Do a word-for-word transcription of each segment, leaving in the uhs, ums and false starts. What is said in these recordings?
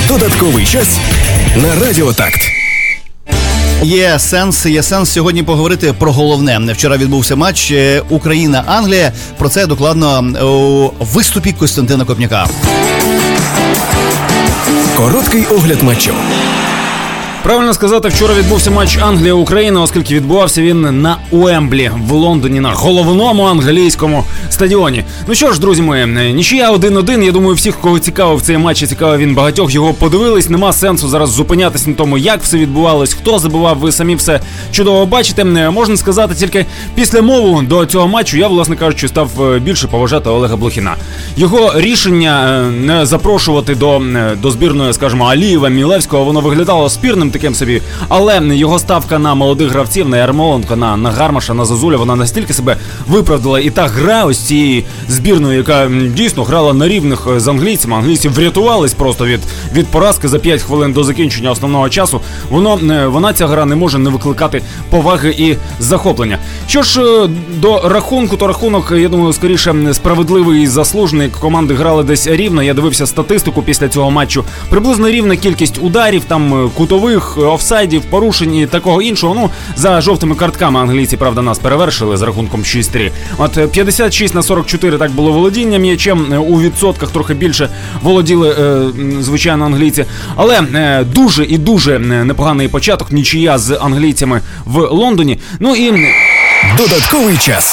Додатковий час на Радіо Такт. Є сенс, є сенс сьогодні поговорити про головне. Вчора відбувся матч Україна-Англія. Про це докладно у виступі Костянтина Копняка. Короткий огляд матчу. Правильно сказати, вчора відбувся матч Англія-Україна, оскільки відбувався він на Уемблі в Лондоні, на головному англійському стадіоні. Ну що ж, друзі мої, нічия один-один. Я думаю, всіх, кого цікавив цей матч, і цікавив він багатьох, його подивились. Нема сенсу зараз зупинятись на тому, як все відбувалось, хто забивав, ви самі все чудово бачите. Можна сказати, тільки після мову до цього матчу я, власне кажучи, став більше поважати Олега Блохіна. Його рішення не запрошувати до, до збірної, скажімо, Алієва, Мілевського, воно виглядало спірним таким собі, але його ставка на молодих гравців, на Ярмоленка, на, на Гармаша, на Зозуля, вона настільки себе виправдала. І та гра ось цієї збірної, яка дійсно грала на рівних з англійцями, англійці врятувались просто від, від поразки за п'ять хвилин до закінчення основного часу, воно, вона, ця гра, не може не викликати поваги і захоплення. Що ж до рахунку, то рахунок, я думаю, скоріше справедливий і заслужений. Команди грали десь рівно, я дивився статистику після цього матчу. Приблизно рівна кількість ударів, там кутових, офсайдів, порушень і такого іншого. Ну, за жовтими картками англійці, правда, нас перевершили з рахунком шість три. От п'ятдесят шість на сорок чотири так було володіння м'ячем, у відсотках трохи більше володіли, е, звичайно, англійці. Але е, дуже і дуже непоганий початок, нічия з англійцями в Лондоні. Ну і додатковий час.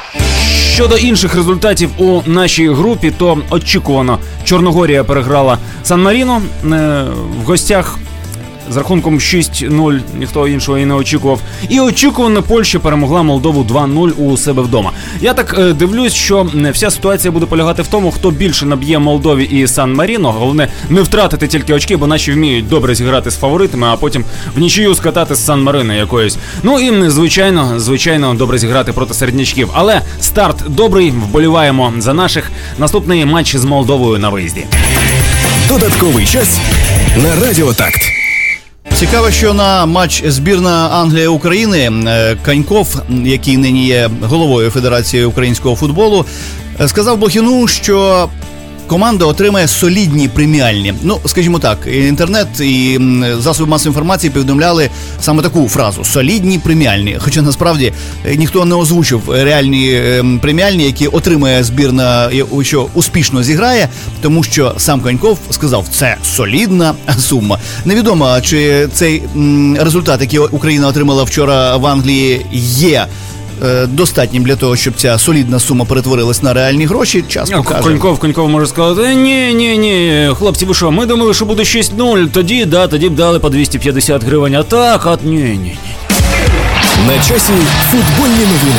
Щодо інших результатів у нашій групі, то очікувано Чорногорія переграла Сан-Маріно е, в гостях з рахунком шість нуль, ніхто іншого і не очікував. І очікувано Польща перемогла Молдову два нуль у себе вдома. Я так е, дивлюсь, що вся ситуація буде полягати в тому, хто більше наб'є Молдові і Сан-Маріно. Головне не втратити тільки очки, бо наші вміють добре зіграти з фаворитами, а потім в нічию скатати з Сан-Марино якоюсь. Ну і, звичайно, звичайно, добре зіграти проти середнячків. Але старт добрий, вболіваємо за наших. Наступний матч з Молдовою на виїзді. Додатковий час на Радіо Такт. Цікаво, що на матч збірна Англія-України Каньков, який нині є головою Федерації українського футболу, сказав Блохіну, що команда отримає солідні преміальні. Ну, скажімо так, інтернет і засоби масової інформації повідомляли саме таку фразу – солідні преміальні. Хоча насправді ніхто не озвучив реальні преміальні, які отримає збірна, що успішно зіграє, тому що сам Каньков сказав – це солідна сума. Невідомо, чи цей результат, який Україна отримала вчора в Англії, є достатнім для того, щоб ця солідна сума перетворилась на реальні гроші, час покаже. Коньков, Коньков може сказати, ні, ні, ні, хлопці, ви що, ми думали, що буде шість нуль, тоді, да, тоді б дали по двісті п'ятдесят гривень, а так, от ні, ні, ні. На часі футбольні новини.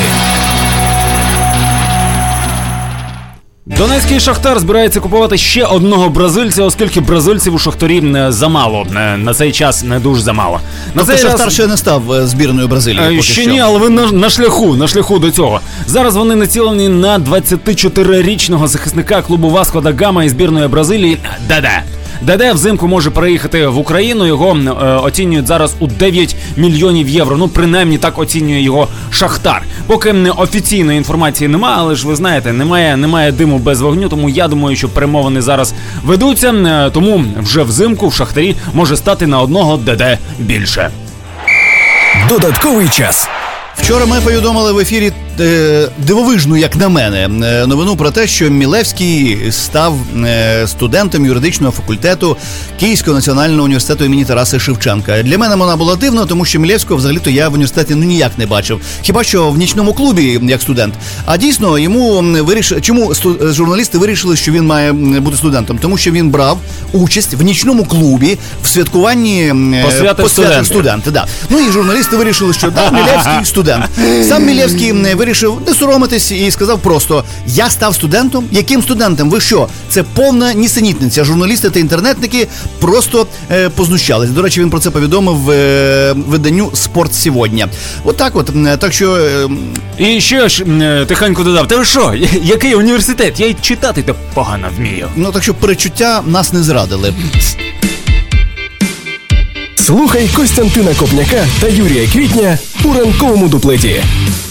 Донецький Шахтар збирається купувати ще одного бразильця, оскільки бразильців у Шахтарі замало. На цей час не дуже замало. На тобто цей Шахтар раз... ще не став збірною Бразилії? Поки ще що. ні, але ви на, на шляху, на шляху до цього. Зараз вони націлені на двадцятичотирирічного захисника клубу Васко да Гама із збірної Бразилії Деде. Деде взимку може переїхати в Україну, його е, оцінюють зараз у дев'ять мільйонів євро. Ну, принаймні так оцінює його Шахтар. Поки офіційної інформації немає, але ж ви знаєте, немає, немає диму без вогню, тому я думаю, що перемовини зараз ведуться, е, тому вже взимку в Шахтарі може стати на одного Деде більше. Додатковий час. Вчора ми повідомили в ефірі е, дивовижну, як на мене, е, новину про те, що Мілевський став е, студентом юридичного факультету Київського національного університету імені Тараса Шевченка. Для мене вона була дивна, тому що Мілевського взагалі-то я в університеті ну ніяк не бачив. Хіба що в нічному клубі, як студент. А дійсно, йому вирішили, чому сту, журналісти вирішили, що він має бути студентом? Тому що він брав участь в нічному клубі в святкуванні посвятих студентів. студенти. Да. Ну і журналісти вирішили, що да, Мілевський студент. Сам Мілевський вирішив не соромитись і сказав просто: я став студентом. Яким студентом? Ви що? Це повна нісенітниця. Журналісти та інтернетники просто е, познущались. До речі, він про це повідомив е, виданню «Спорт сьогодні». Отак от, от. Так що... Е... І ще ж тихенько додав: та ви що? Який університет? Я й читати-то погано вмію. Ну, так що перечуття нас не зрадили. Слухай Костянтина Копняка та Юрія Квітня у ранковому дуплеті.